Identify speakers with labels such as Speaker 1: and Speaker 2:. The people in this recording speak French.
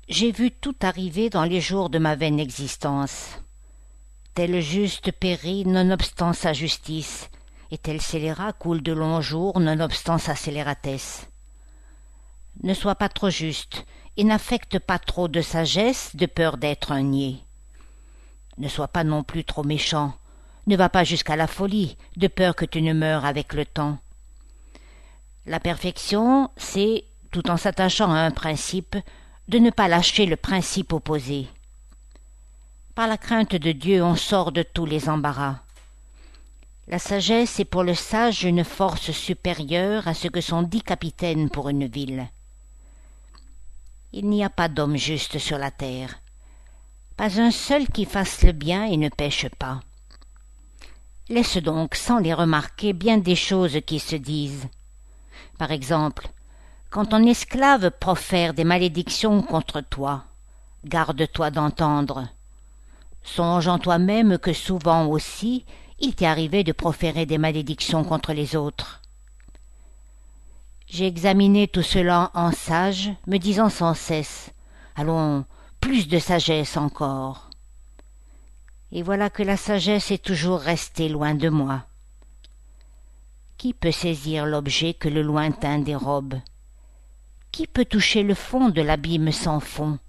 Speaker 1: J'ai vu tout arriver dans les jours de ma vaine existence. Tel juste périt nonobstant sa justice, et tel scélérat coule de longs jours nonobstant sa scélératesse. Ne sois pas trop juste, et n'affecte pas trop de sagesse de peur d'être un niais. Ne sois pas non plus trop méchant, ne va pas jusqu'à la folie, de peur que tu ne meures avec le temps. La perfection, c'est, tout en s'attachant à un principe, de ne pas lâcher le principe opposé. Par la crainte de Dieu, on sort de tous les embarras. La sagesse est pour le sage une force supérieure à ce que sont 10 capitaines pour une ville. Il n'y a pas d'homme juste sur la terre, pas un seul qui fasse le bien et ne pêche pas. Laisse donc, sans les remarquer, bien des choses qui se disent. Par exemple, quand ton esclave profère des malédictions contre toi, garde-toi d'entendre. Songe en toi-même que souvent aussi il t'est arrivé de proférer des malédictions contre les autres. J'ai examiné tout cela en sage, me disant sans cesse « Allons, plus de sagesse encore !» Et voilà que la sagesse est toujours restée loin de moi. Qui peut saisir l'objet que le lointain dérobe? Qui peut toucher le fond de l'abîme sans fond?